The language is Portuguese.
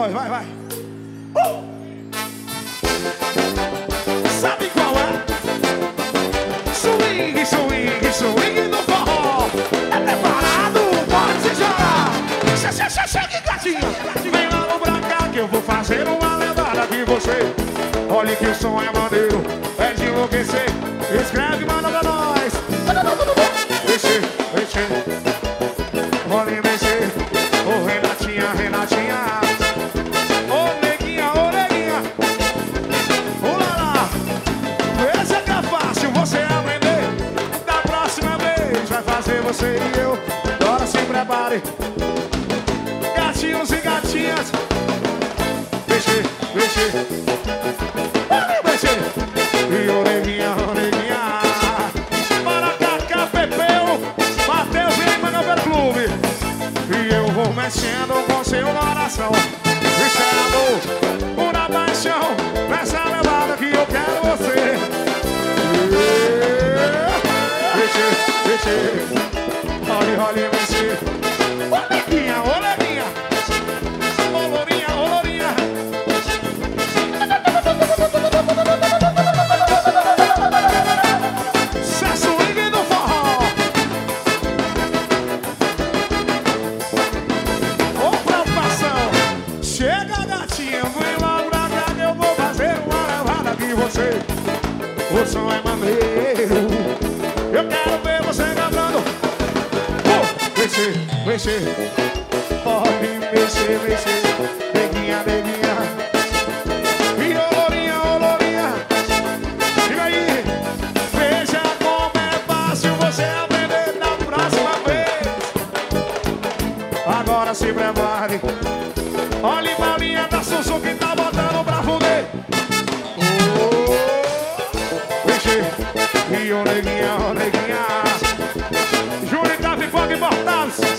voz, vai, vai. Sabe qual é? Swing, swing, swing do forró. É preparado, pode se jogar. Chegue, gatinha. Vem logo pra cá que eu vou fazer uma lendária de você. Olha que o som é maneiro, é de enlouquecer. Escreve, manda pra nós. Mexer, mexer. Olha e mexer. Ô Renatinha, Renatinha. Ô neguinha, ô neguinha. Olá lá. Esse é que é fácil você aprender. Da próxima vez vai fazer você e eu. Agora se prepare. Gatinhos e gatinhas. Mexer, mexer. Olha e mexer. E ô neguinha, ô neguinha. Para Cacá, Pepeu, Mateus e Manga Clube. E eu vou mexendo com seu coração. Isso é amor, pura paixão. Nessa levada que eu quero você. Mexer, mexer. Olha, olha, mexer. Ô neguinha, ô neguinha. Ô lourinha, ô lourinha. Swing do forró. Ô preocupação. Chega gatinha, vem logo pra cá que eu vou fazer uma levada de você. O som é maneiro. Eu quero ver você cantando. Mexer, mexer. Pode mexer, mexer. Neguinha, neguinha. E ô lourinha, ô lourinha. Diga aí. Veja como é fácil você aprender da próxima vez. Agora se prepare. Olha a bolinha da Sussu que tá botando pra fuder. Mexer. E ô neguinha, ô neguinha. Júlio tá ficando imortal.